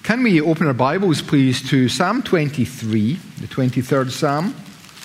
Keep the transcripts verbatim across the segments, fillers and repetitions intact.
Can we open our Bibles, please, to Psalm twenty-three, the twenty-third Psalm?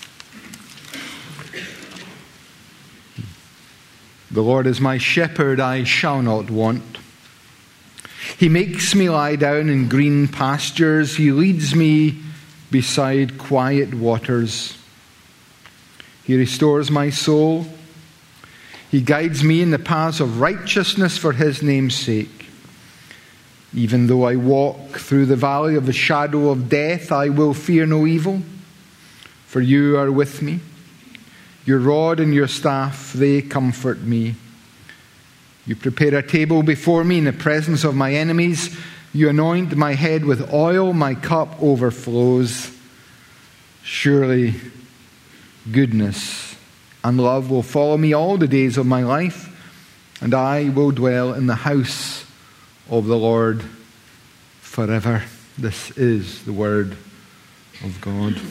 The Lord is my shepherd, I shall not want. He makes me lie down in green pastures. He leads me beside quiet waters. He restores my soul. He guides me in the paths of righteousness for his name's sake. Even though I walk through the valley of the shadow of death, I will fear no evil, for you are with me. Your rod and your staff, they comfort me. You prepare a table before me in the presence of my enemies. You anoint my head with oil, my cup overflows. Surely goodness and love will follow me all the days of my life, and I will dwell in the house of the Lord forever. This is the word of God.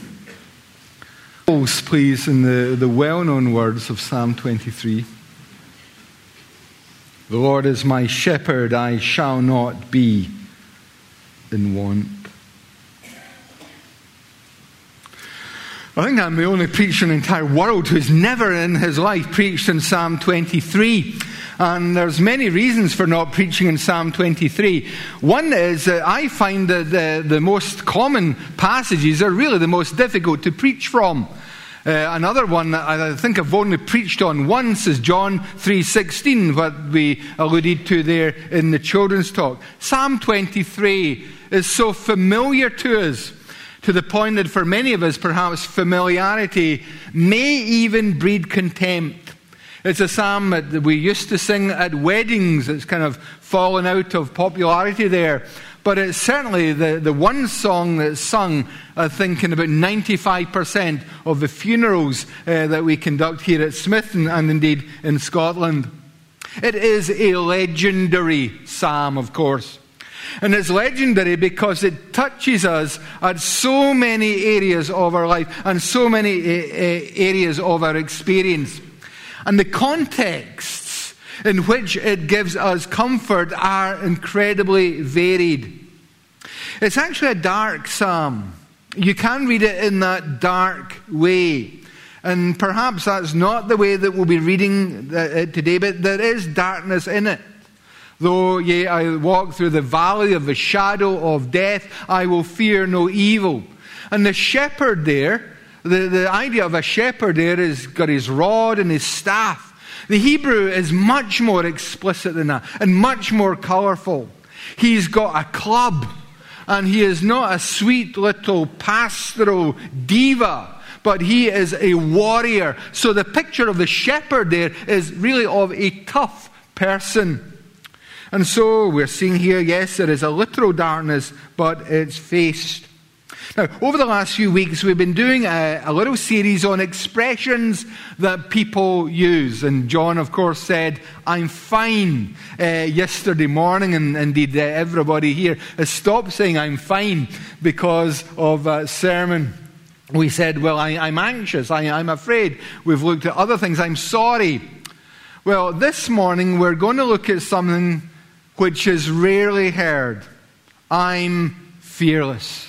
Please, in the, the well-known words of Psalm twenty-three. The Lord is my shepherd, I shall not be in want. I think I'm the only preacher in the entire world who's never in his life preached in Psalm twenty-three. And there's many reasons for not preaching in Psalm twenty-three. One is that I find that the, the most common passages are really the most difficult to preach from. Uh, another one that I think I've only preached on once is John three sixteen, what we alluded to there in the children's talk. Psalm twenty-three is so familiar to us, to the point that for many of us, perhaps familiarity may even breed contempt. It's a psalm that we used to sing at weddings. It's kind of fallen out of popularity there. But it's certainly the, the one song that's sung, I think, in about ninety-five percent of the funerals uh, that we conduct here at Smith and, and indeed in Scotland. It is a legendary psalm, of course. And it's legendary because it touches us at so many areas of our life and so many uh, uh, areas of our experience. And the contexts in which it gives us comfort are incredibly varied. It's actually a dark psalm. You can read it in that dark way. And perhaps that's not the way that we'll be reading it today, but there is darkness in it. Though yea, I walk through the valley of the shadow of death, I will fear no evil. And the shepherd there, The, the idea of a shepherd there is got his rod and his staff. The Hebrew is much more explicit than that and much more colourful. He's got a club, and he is not a sweet little pastoral diva, but he is a warrior. So the picture of the shepherd there is really of a tough person. And so we're seeing here, yes, there is a literal darkness, but it's faced. Now, over the last few weeks, we've been doing a, a little series on expressions that people use. And John, of course, said, I'm fine, uh, yesterday morning. And indeed, uh, everybody here has stopped saying I'm fine because of that sermon. We said, well, I, I'm anxious. I, I'm afraid. We've looked at other things. I'm sorry. Well, this morning, we're going to look at something which is rarely heard. I'm fearless.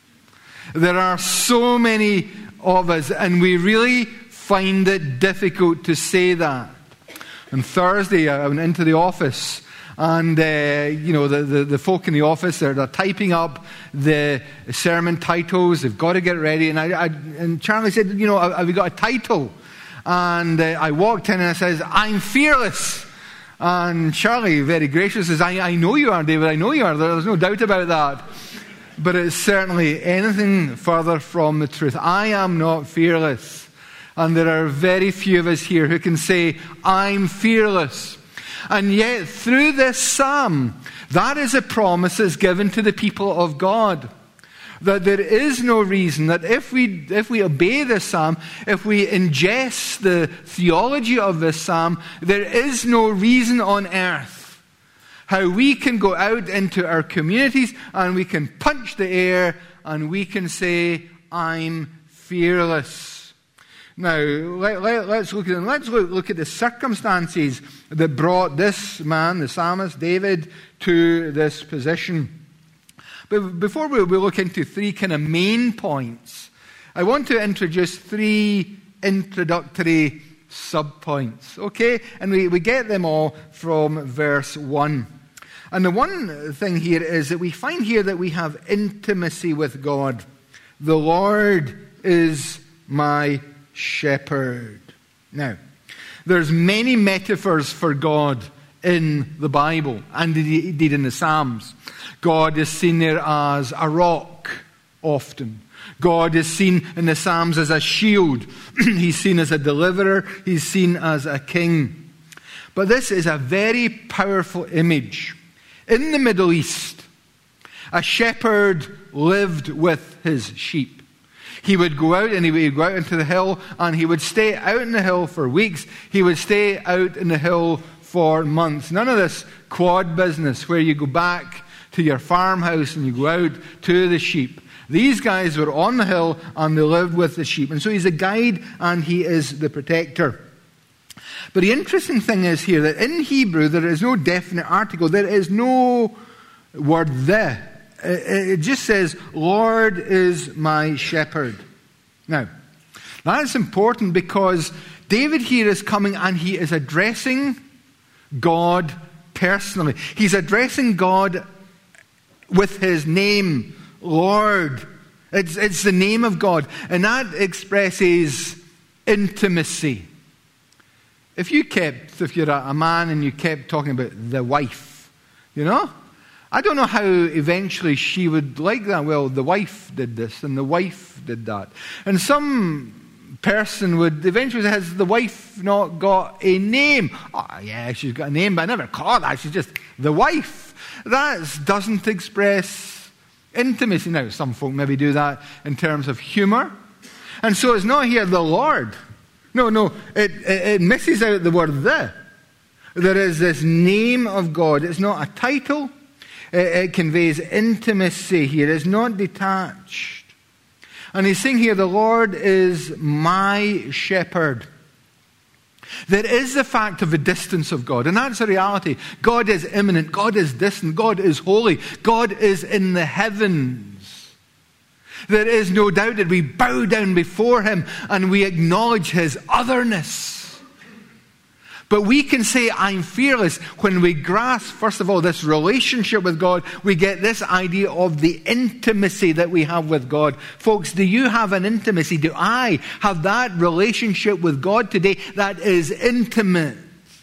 There are so many of us, and we really find it difficult to say that. On Thursday, I went into the office, and uh, you know the, the, the folk in the office, they're, they're typing up the sermon titles. They've got to get ready, and I, I and Charlie said, "You know, have we got a title?" And uh, I walked in and I says, "I'm fearless." And Charlie, very gracious, says, I, "I know you are, David. I know you are. There's no doubt about that." But it's certainly anything further from the truth. I am not fearless. And there are very few of us here who can say, I'm fearless. And yet, through this psalm, that is a promise that's given to the people of God. That there is no reason that if we if we obey this psalm, if we ingest the theology of this psalm, there is no reason on earth how we can go out into our communities and we can punch the air and we can say, I'm fearless. Now, let, let, let's look at let's look, look at the circumstances that brought this man, the psalmist David, to this position. But before we, we look into three kind of main points, I want to introduce three introductory sub-points, okay? And we, we get them all from verse one. And the one thing here is that we find here that we have intimacy with God. The Lord is my shepherd. Now, there's many metaphors for God in the Bible and indeed in the Psalms. God is seen there as a rock often. God is seen in the Psalms as a shield. He's seen as a deliverer. He's seen as a king. But this is a very powerful image. In the Middle East, a shepherd lived with his sheep. He would go out and he would go out into the hill and he would stay out in the hill for weeks. He would stay out in the hill for months. None of this quad business where you go back to your farmhouse and you go out to the sheep. These guys were on the hill and they lived with the sheep. And so he's a guide and he is the protector. But the interesting thing is here that in Hebrew there is no definite article. There is no word the. It just says, Lord is my shepherd. Now, that's important because David here is coming and he is addressing God personally. He's addressing God with his name, Lord. It's, it's the name of God. And that expresses intimacy. If you kept, if you're a man and you kept talking about the wife, you know, I don't know how eventually she would like that. Well, the wife did this and the wife did that. And some person would eventually say, has the wife not got a name? Oh, yeah, she's got a name, but I never call her that. She's just the wife. That doesn't express intimacy. Now, some folk maybe do that in terms of humor. And so it's not here the Lord. No, no, it, it, it misses out the word the. There is this name of God. It's not a title. It conveys intimacy here. It's not detached. And he's saying here, the Lord is my shepherd. There is the fact of the distance of God. And that's a reality. God is immanent. God is distant. God is holy. God is in the heavens. There is no doubt that we bow down before him and we acknowledge his otherness. But we can say, I'm fearless, when we grasp, first of all, this relationship with God. We get this idea of the intimacy that we have with God. Folks, do you have an intimacy? Do I have that relationship with God today that is intimate?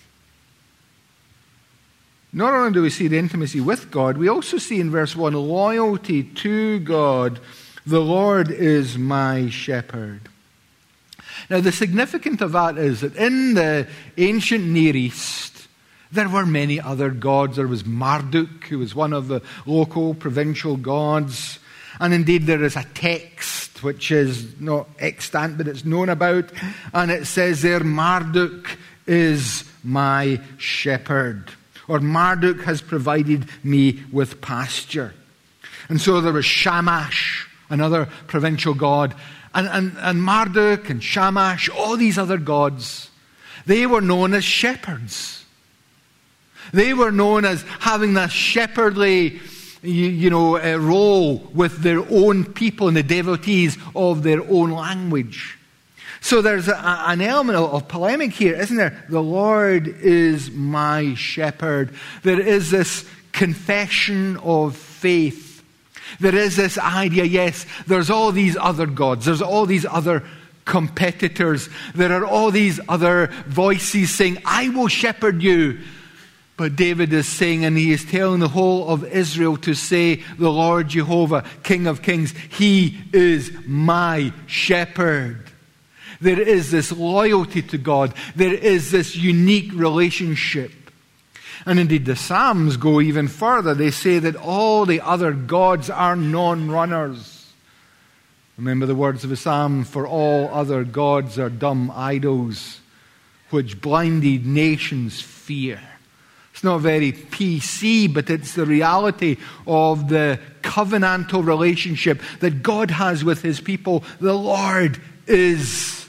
Not only do we see the intimacy with God, we also see in verse one, loyalty to God. The Lord is my shepherd. Now, the significance of that is that in the ancient Near East, there were many other gods. There was Marduk, who was one of the local provincial gods. And indeed, there is a text which is not extant, but it's known about. And it says there, Marduk is my shepherd. Or Marduk has provided me with pasture. And so there was Shamash, another provincial god. And, and, and Marduk and Shamash, all these other gods, they were known as shepherds. They were known as having that shepherdly, you, you know, uh, role with their own people and the devotees of their own language. So there's a, an element of, of polemic here, isn't there? The Lord is my shepherd. There is this confession of faith. There is this idea, yes, there's all these other gods. There's all these other competitors. There are all these other voices saying, I will shepherd you. But David is saying, and he is telling the whole of Israel to say, the Lord Jehovah, King of Kings, he is my shepherd. There is this loyalty to God. There is this unique relationship. And indeed, the Psalms go even further. They say that all the other gods are non-runners. Remember the words of the Psalm, for all other gods are dumb idols, which blinded nations fear. It's not very P C, but it's the reality of the covenantal relationship that God has with his people. The Lord is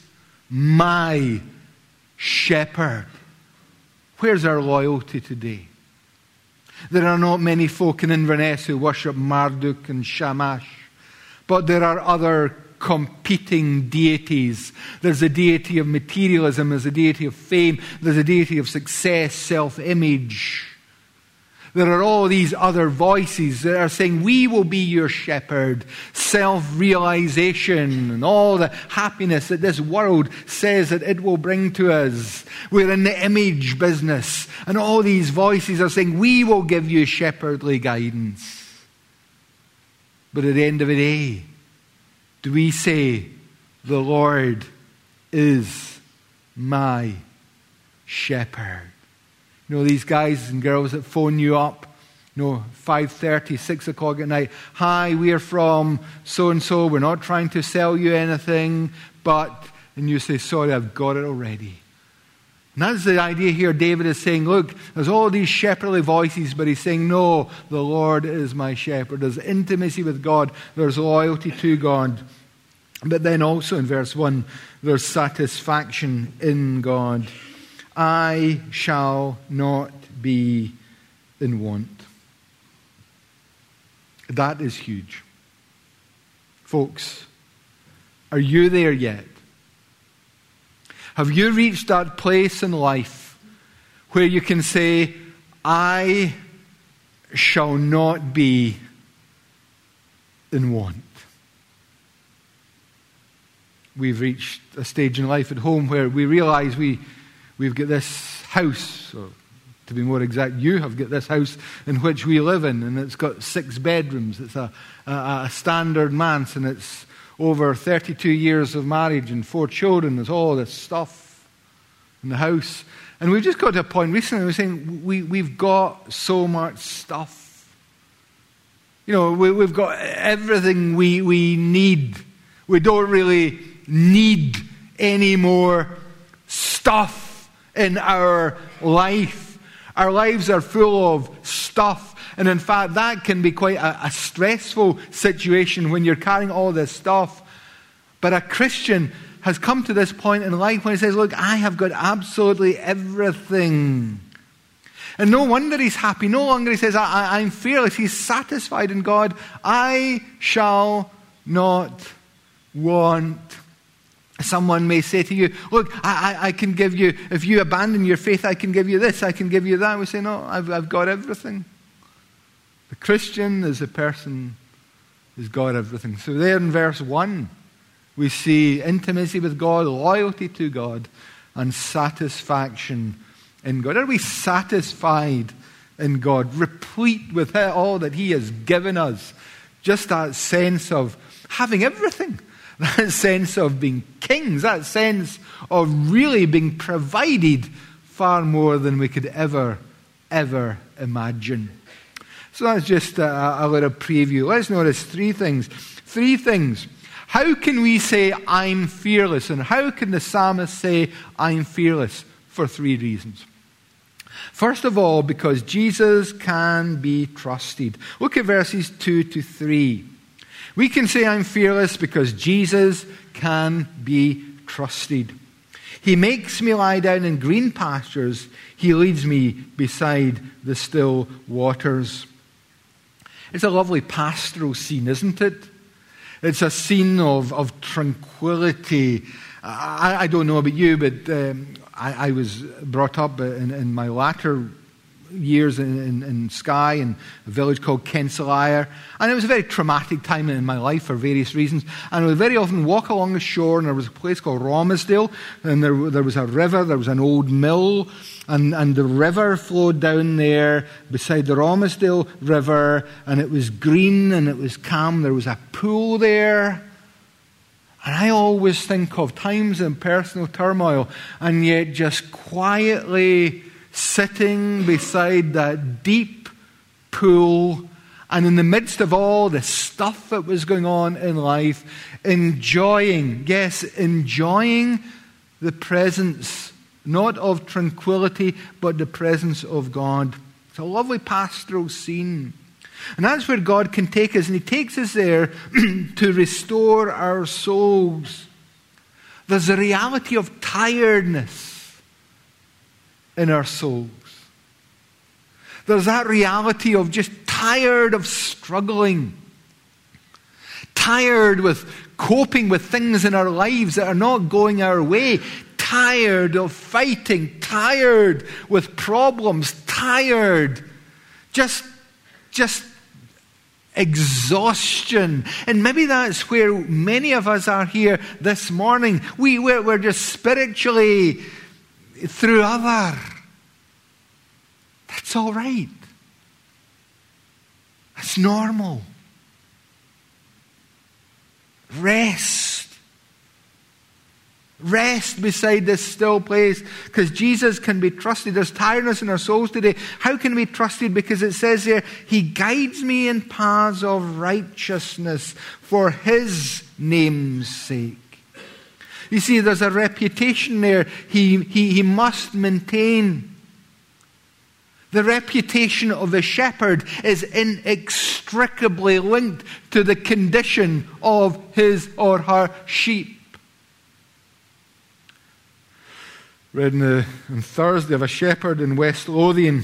my shepherd. Where's our loyalty today? There are not many folk in Inverness who worship Marduk and Shamash, but there are other competing deities. There's a deity of materialism, there's a deity of fame, there's a deity of success, self-image. There are all these other voices that are saying, we will be your shepherd. Self-realization and all the happiness that this world says that it will bring to us. We're in the image business. And all these voices are saying, we will give you shepherdly guidance. But at the end of the day, do we say, the Lord is my shepherd? You know, these guys and girls that phone you up, you know, five thirty, six o'clock at night. Hi, we're from so-and-so. We're not trying to sell you anything, but, and you say, sorry, I've got it already. And that's the idea here. David is saying, look, there's all these shepherdly voices, but he's saying, no, the Lord is my shepherd. There's intimacy with God. There's loyalty to God. But then also in verse one, there's satisfaction in God. I shall not be in want. That is huge. Folks, are you there yet? Have you reached that place in life where you can say, I shall not be in want? We've reached a stage in life at home where we realize we We've got this house, or to be more exact, you have got this house in which we live in, and it's got six bedrooms. It's a, a, a standard manse, and it's over thirty-two years of marriage and four children. There's all this stuff in the house. And we've just got to a point recently, we're saying we, we've got so much stuff. You know, we, we've got everything we, we need. We don't really need any more stuff in our life. Our lives are full of stuff. And in fact, that can be quite a, a stressful situation when you're carrying all this stuff. But a Christian has come to this point in life when he says, look, I have got absolutely everything. And no wonder he's happy. No longer he says, I, I, I'm fearless. He's satisfied in God. I shall not want. Someone may say to you, look, I, I, I can give you, if you abandon your faith, I can give you this, I can give you that. We say, no, I've, I've got everything. The Christian is a person who's got everything. So there in verse one, we see intimacy with God, loyalty to God, and satisfaction in God. Are we satisfied in God, replete with all that He has given us? Just that sense of having everything. That sense of being kings, that sense of really being provided far more than we could ever, ever imagine. So that's just a, a little preview. Let's notice three things. Three things. How can we say, I'm fearless? And how can the psalmist say, I'm fearless? For three reasons. First of all, because Jesus can be trusted. Look at verses two to three. We can say I'm fearless because Jesus can be trusted. He makes me lie down in green pastures. He leads me beside the still waters. It's a lovely pastoral scene, isn't it? It's a scene of, of tranquility. I, I don't know about you, but um, I, I was brought up in, in my latter years in, in, in Skye, in a village called Kensalire. And it was a very traumatic time in my life for various reasons. And I would very often walk along the shore, and there was a place called Romersdale, and there, there was a river, there was an old mill, and, and the river flowed down there beside the Romersdale River, and it was green and it was calm. There was a pool there. And I always think of times in personal turmoil, and yet just quietly sitting beside that deep pool, and in the midst of all the stuff that was going on in life, enjoying, yes, enjoying the presence, not of tranquility, but the presence of God. It's a lovely pastoral scene. And that's where God can take us, and He takes us there to restore our souls. There's a reality of tiredness in our souls. There's that reality of just tired of struggling. Tired with coping with things in our lives that are not going our way. Tired of fighting. Tired with problems. Tired. Just, just exhaustion. And maybe that's where many of us are here this morning. We, we're, we're just spiritually through other. That's all right. That's normal. Rest. Rest beside this still place, because Jesus can be trusted. There's tiredness in our souls today. How can we be trusted? Because it says here, He guides me in paths of righteousness for His name's sake. You see, there's a reputation there he, he, he must maintain. The reputation of a shepherd is inextricably linked to the condition of his or her sheep. Read on, the, on Thursday of a shepherd in West Lothian.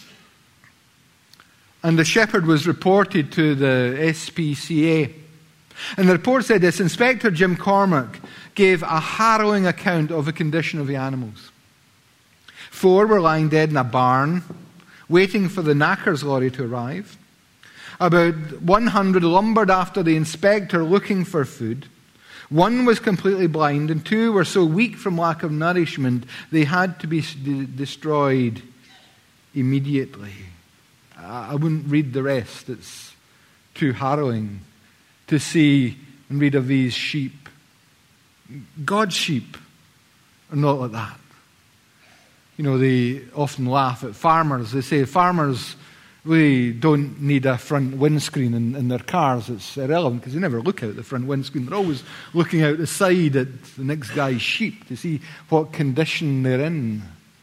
And the shepherd was reported to the S P C A. And the report said this: Inspector Jim Cormack gave a harrowing account of the condition of the animals. Four were lying dead in a barn, waiting for the knackers lorry to arrive. About one hundred lumbered after the inspector looking for food. One was completely blind, and two were so weak from lack of nourishment they had to be d- destroyed immediately. I, I wouldn't read the rest. It's too harrowing to see and read of these sheep. God's sheep are not like that. You know, they often laugh at farmers. They say farmers really don't need a front windscreen in, in their cars. It's irrelevant because they never look out the front windscreen. They're always looking out the side at the next guy's sheep to see what condition they're in.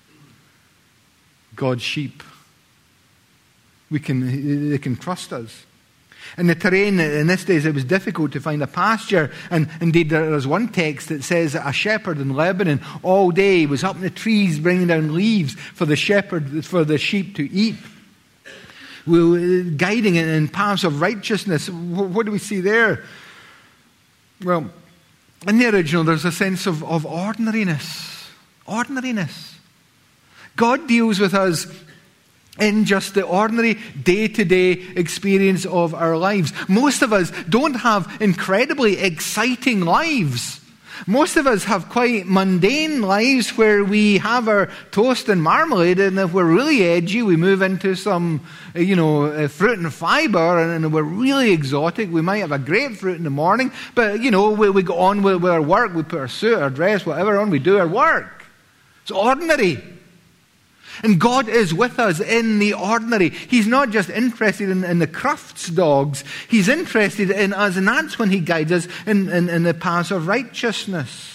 God's sheep. We can, they can trust us. In the terrain in this days, it was difficult to find a pasture. And indeed, there's one text that says that a shepherd in Lebanon all day was up in the trees bringing down leaves for the shepherd, for the sheep to eat. We were guiding it in paths of righteousness. What do we see there? Well, in the original, there's a sense of, of ordinariness. Ordinariness. God deals with us in just the ordinary day-to-day experience of our lives. Most of us don't have incredibly exciting lives. Most of us have quite mundane lives where we have our toast and marmalade, and if we're really edgy, we move into some, you know, fruit and fiber, and we're really exotic. We might have a grapefruit in the morning, but, you know, we, we go on with, with our work. We put our suit, our dress, whatever on, we do our work. It's ordinary. And God is with us in the ordinary. He's not just interested in, in the crufts dogs. He's interested in us, and that's when He guides us in, in, in the paths of righteousness.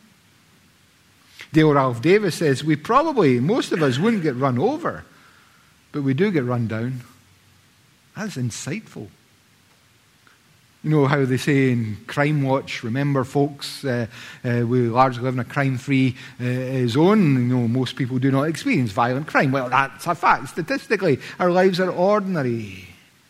Dale Ralph Davis says, we probably, most of us wouldn't get run over, but we do get run down. That's insightful. You know how they say in Crime Watch, remember folks, uh, uh, we largely live in a crime-free uh, zone. You know, most people do not experience violent crime. Well, that's a fact. Statistically, our lives are ordinary.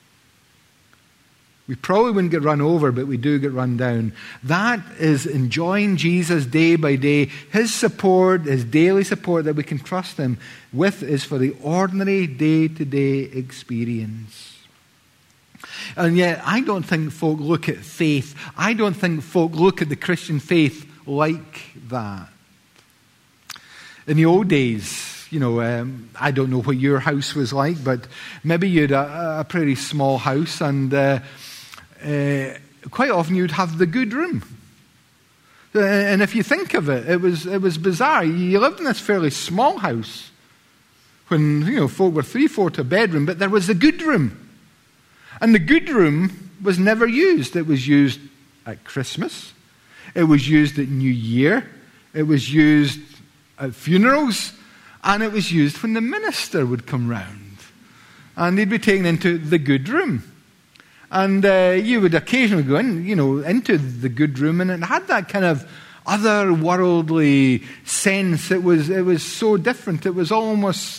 We probably wouldn't get run over, but we do get run down. That is enjoying Jesus day by day. His support, His daily support that we can trust Him with, is for the ordinary day-to-day experience. And yet, I don't think folk look at faith. I don't think folk look at the Christian faith like that. In the old days, you know, um, I don't know what your house was like, but maybe you had a, a pretty small house, and uh, uh, quite often you'd have the good room. And if you think of it, it was it was bizarre. You lived in this fairly small house when, you know, folk were three, four to a bedroom, but there was the good room. And the good room was never used. It was used at Christmas. It was used at New Year. It was used at funerals. And it was used when the minister would come round. And they'd be taken into the good room. And uh, you would occasionally go in, you know, into the good room, and it had that kind of otherworldly sense. It was, it was so different. It was almost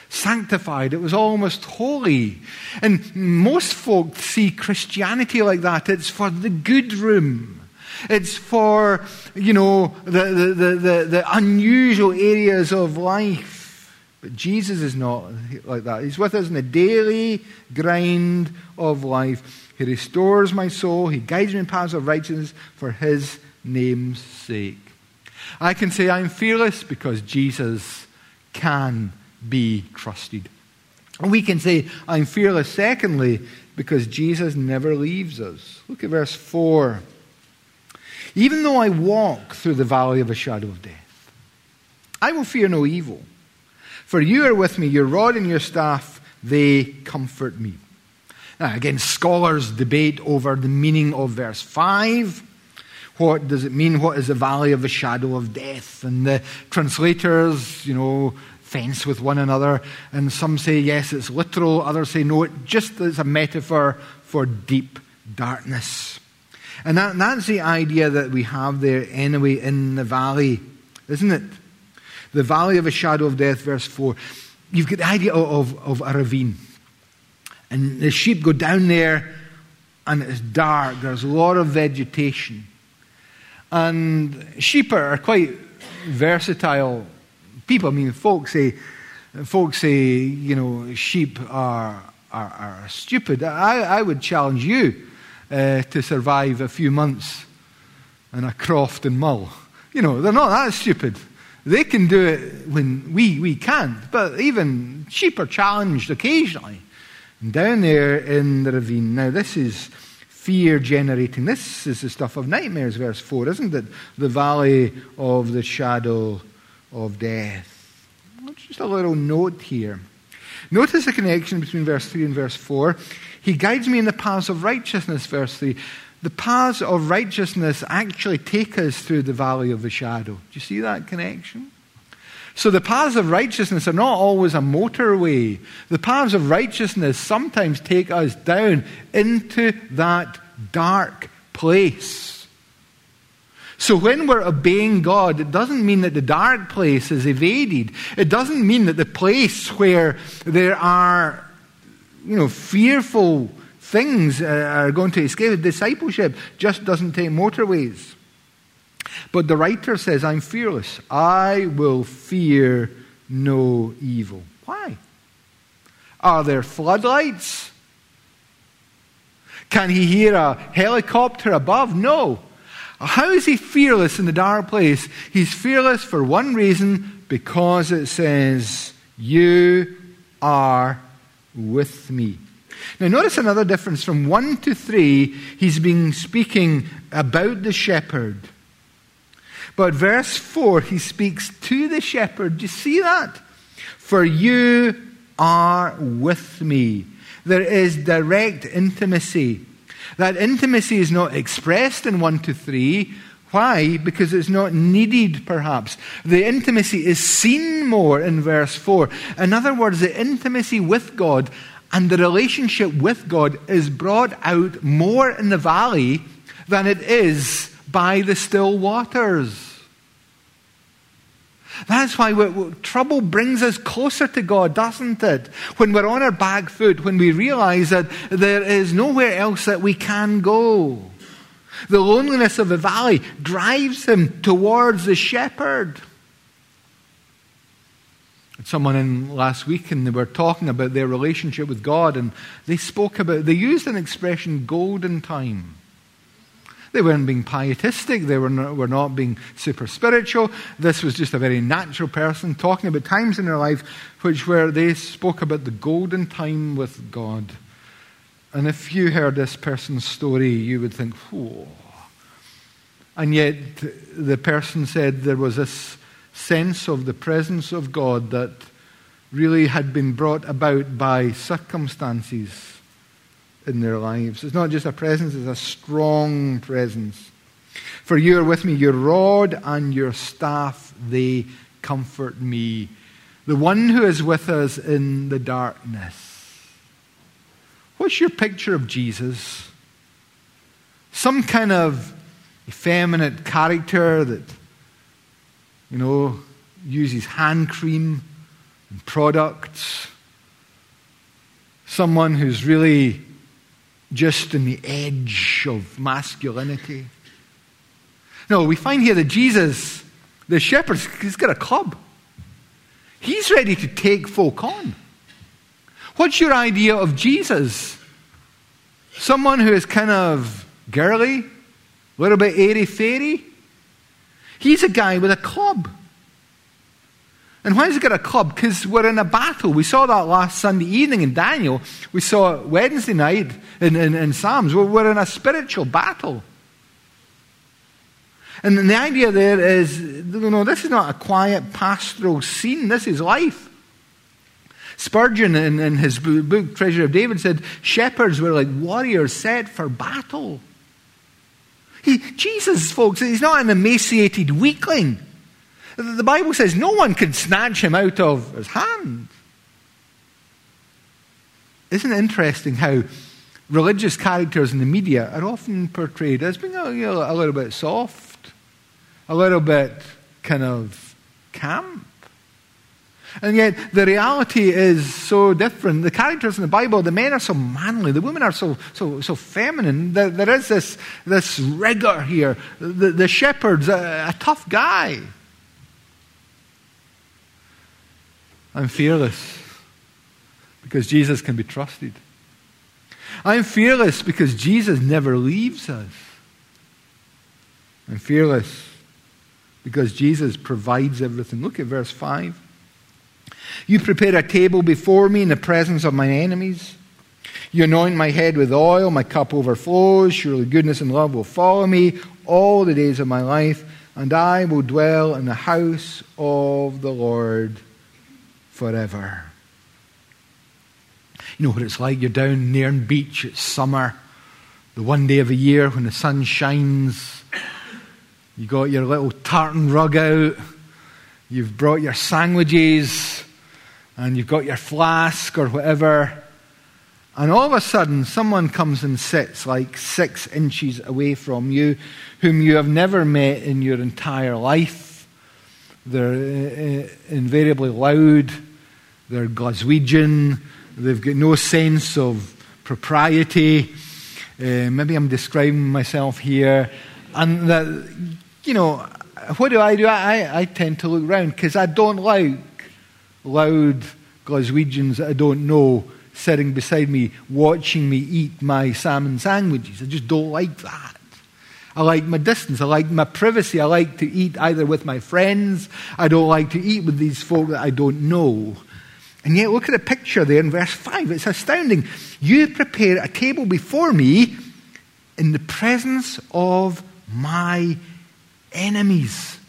sanctified. It was almost holy. And most folk see Christianity like that. It's for the good room. It's for, you know, the, the, the, the, the unusual areas of life. But Jesus is not like that. He's with us in the daily grind of life. He restores my soul. He guides me in paths of righteousness for his name's sake. I can say I'm fearless because Jesus can be trusted. And we can say I'm fearless, secondly, because Jesus never leaves us. Look at verse four. Even though I walk through the valley of a shadow of death, I will fear no evil. For you are with me, your rod and your staff, they comfort me. Now, again, scholars debate over the meaning of verse five. What does it mean? What is the valley of the shadow of death? And the translators, you know, fence with one another. And some say, yes, it's literal. Others say, no, it just is a metaphor for deep darkness. And that, that's the idea that we have there anyway in the valley, isn't it? The valley of a shadow of death, verse four. You've got the idea of, of a ravine. And the sheep go down there and it's dark. There's a lot of vegetation. And sheep are quite versatile people. I mean, folks say, folks say, you know, sheep are are, are stupid. I, I would challenge you uh, to survive a few months in a croft and mull. You know, they're not that stupid. They can do it when we we can't. But even sheep are challenged occasionally. And down there in the ravine. Now, this is fear generating. This is the stuff of nightmares, verse four, isn't it? The valley of the shadow of death. Just a little note here. Notice the connection between verse three and verse four. He guides me in the paths of righteousness, verse three. The paths of righteousness actually take us through the valley of the shadow. Do you see that connection? So the paths of righteousness are not always a motorway. The paths of righteousness sometimes take us down into that dark place. So when we're obeying God, it doesn't mean that the dark place is evaded. It doesn't mean that the place where there are, you know, fearful things are going to escape. Discipleship just doesn't take motorways. But the writer says, I'm fearless. I will fear no evil. Why? Are there floodlights? Can he hear a helicopter above? No. How is he fearless in the dark place? He's fearless for one reason, because it says, you are with me. Now notice another difference. From one to three, he's been speaking about the shepherd. But verse four, he speaks to the shepherd. Do you see that? For you are with me. There is direct intimacy. That intimacy is not expressed in one to three. Why? Because it's not needed, perhaps. The intimacy is seen more in verse four. In other words, the intimacy with God and the relationship with God is brought out more in the valley than it is by the still waters. That's why we, we, trouble brings us closer to God, doesn't it? When we're on our back foot, when we realize that there is nowhere else that we can go. The loneliness of the valley drives him towards the shepherd. Someone in last week, and they were talking about their relationship with God, and they spoke about, they used an expression, golden time. They weren't being pietistic. They were not, were not being super spiritual. This was just a very natural person talking about times in their life which where they spoke about the golden time with God. And if you heard this person's story, you would think, whoa. And yet the person said there was this sense of the presence of God that really had been brought about by circumstances in their lives. It's not just a presence, it's a strong presence. For you are with me, your rod and your staff, they comfort me. The one who is with us in the darkness. What's your picture of Jesus? Some kind of effeminate character that, you know, uses hand cream and products. Someone who's really just on the edge of masculinity. No, we find here that Jesus, the shepherd, he's got a club. He's ready to take folk on. What's your idea of Jesus? Someone who is kind of girly, a little bit airy-fairy? He's a guy with a club. And why has he got a club? Because we're in a battle. We saw that last Sunday evening in Daniel. We saw it Wednesday night in, in, in Psalms. We're, we're in a spiritual battle. And the idea there is, you know, this is not a quiet pastoral scene. This is life. Spurgeon, in, in his book, Treasure of David, said, shepherds were like warriors set for battle. He, Jesus, folks, he's not an emaciated weakling. The Bible says no one can snatch him out of his hand. Isn't it interesting how religious characters in the media are often portrayed as being a, you know, a little bit soft, a little bit kind of camp? And yet the reality is so different. The characters in the Bible, the men are so manly, the women are so so so feminine. There, there is this, this rigor here. The, the shepherd's a, a tough guy. I'm fearless because Jesus can be trusted. I'm fearless because Jesus never leaves us. I'm fearless because Jesus provides everything. Look at verse five. You prepare a table before me in the presence of my enemies. You anoint my head with oil, my cup overflows. Surely goodness and love will follow me all the days of my life, and I will dwell in the house of the Lord forever. You know what it's like? You're down Nairn Beach, it's summer, the one day of the year when the sun shines. You got your little tartan rug out. You've brought your sandwiches, and you've got your flask or whatever. And all of a sudden, someone comes and sits like six inches away from you, whom you have never met in your entire life. They're uh, invariably loud. They're Glaswegian. They've got no sense of propriety. Uh, maybe I'm describing myself here. And that, you know, what do I do? I, I tend to look around because I don't like loud Glaswegians that I don't know sitting beside me, watching me eat my salmon sandwiches. I just don't like that. I like my distance. I like my privacy. I like to eat either with my friends. I don't like to eat with these folk that I don't know. And yet, look at the picture there in verse five. It's astounding. You prepare a table before me in the presence of my enemies.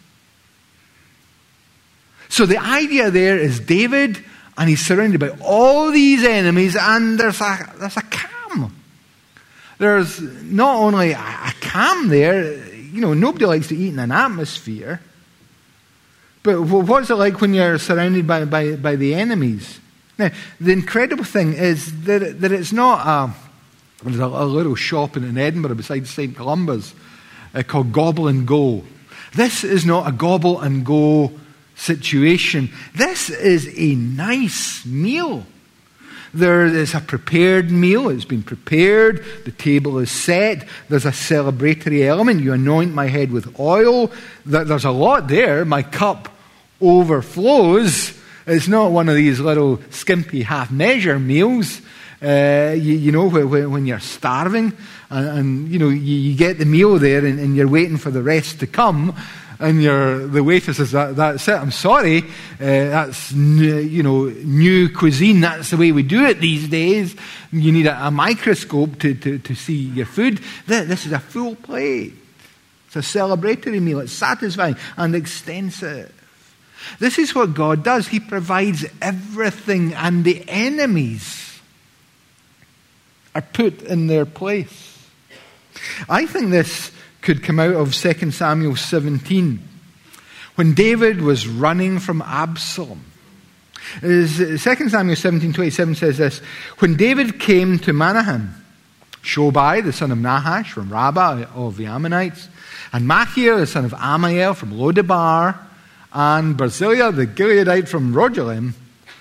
So the idea there is David, and he's surrounded by all these enemies, and there's a, there's a calm. There's not only a, a calm there, you know, nobody likes to eat in an atmosphere. But what's it like when you're surrounded by, by, by the enemies? Now, the incredible thing is that, that it's not a, there's a, a little shop in Edinburgh beside Saint Columba's uh, called Gobble and Go. This is not a gobble and go situation. This is a nice meal. There is a prepared meal. It's been prepared. The table is set. There's a celebratory element. You anoint my head with oil. There's a lot there. My cup overflows. It's not one of these little skimpy half-measure meals. Uh, you, you know, when, when you're starving and, and you know, you, you get the meal there and, and you're waiting for the rest to come. And you're, the waiter says, that, that's it, I'm sorry, uh, that's, you know, new cuisine, that's the way we do it these days. You need a, a microscope to, to, to see your food. This is a full plate. It's a celebratory meal. It's satisfying and extensive. This is what God does. He provides everything, and the enemies are put in their place. I think this could come out of Second Samuel seventeen, when David was running from Absalom. Second Samuel seventeen twenty-seven says this: when David came to Mahanaim, Shobai, the son of Nahash from Rabbah of the Ammonites, and Machir, the son of Amiel from Lodebar, and Barzillai, the Gileadite from Rogelim,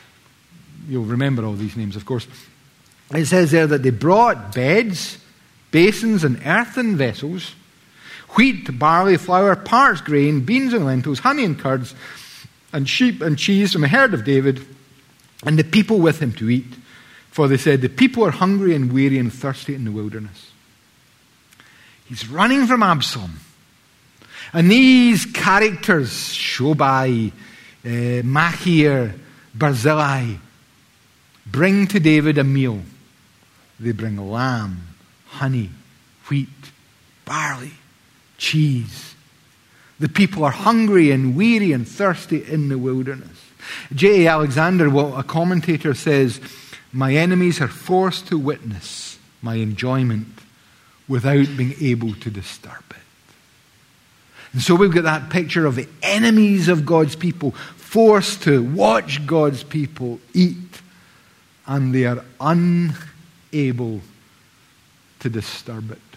you'll remember all these names, of course. It says there that they brought beds, basins, and earthen vessels, wheat, barley, flour, parched grain, beans and lentils, honey and curds, and sheep and cheese from a herd of David, and the people with him to eat. For they said, the people are hungry and weary and thirsty in the wilderness. He's running from Absalom. And these characters, Shobai, uh, Machir, Barzillai, bring to David a meal. They bring lamb, honey, wheat, barley, cheese. The people are hungry and weary and thirsty in the wilderness. J A Alexander, a commentator, says, my enemies are forced to witness my enjoyment without being able to disturb it. And so we've got that picture of the enemies of God's people forced to watch God's people eat, and they are unable to disturb it.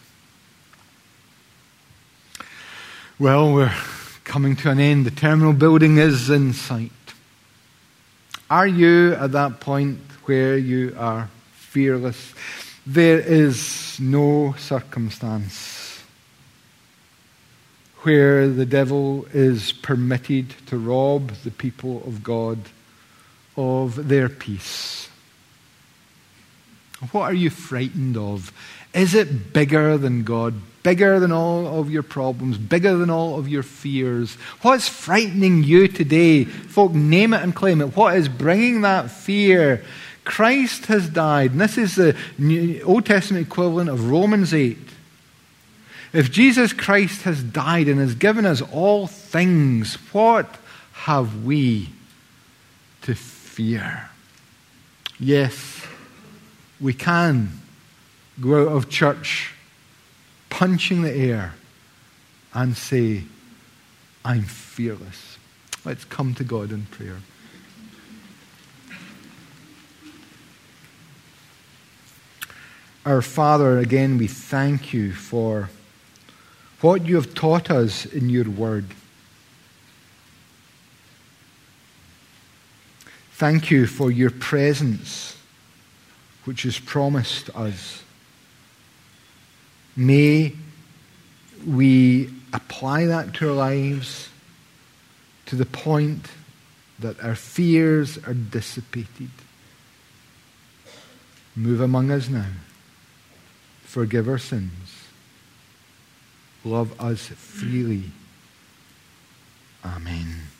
Well, we're coming to an end. The terminal building is in sight. Are you at that point where you are fearless? There is no circumstance where the devil is permitted to rob the people of God of their peace. What are you frightened of? Is it bigger than God? Bigger than all of your problems? Bigger than all of your fears? What's frightening you today? Folk, name it and claim it. What is bringing that fear? Christ has died. And this is the New, Old Testament equivalent of Romans eight. If Jesus Christ has died and has given us all things, what have we to fear? Yes, we can go out of church punching the air and say, I'm fearless. Let's come to God in prayer. Our Father, again, we thank you for what you have taught us in your word. Thank you for your presence, which is promised us. May we apply that to our lives to the point that our fears are dissipated. Move among us now. Forgive our sins. Love us freely. Amen.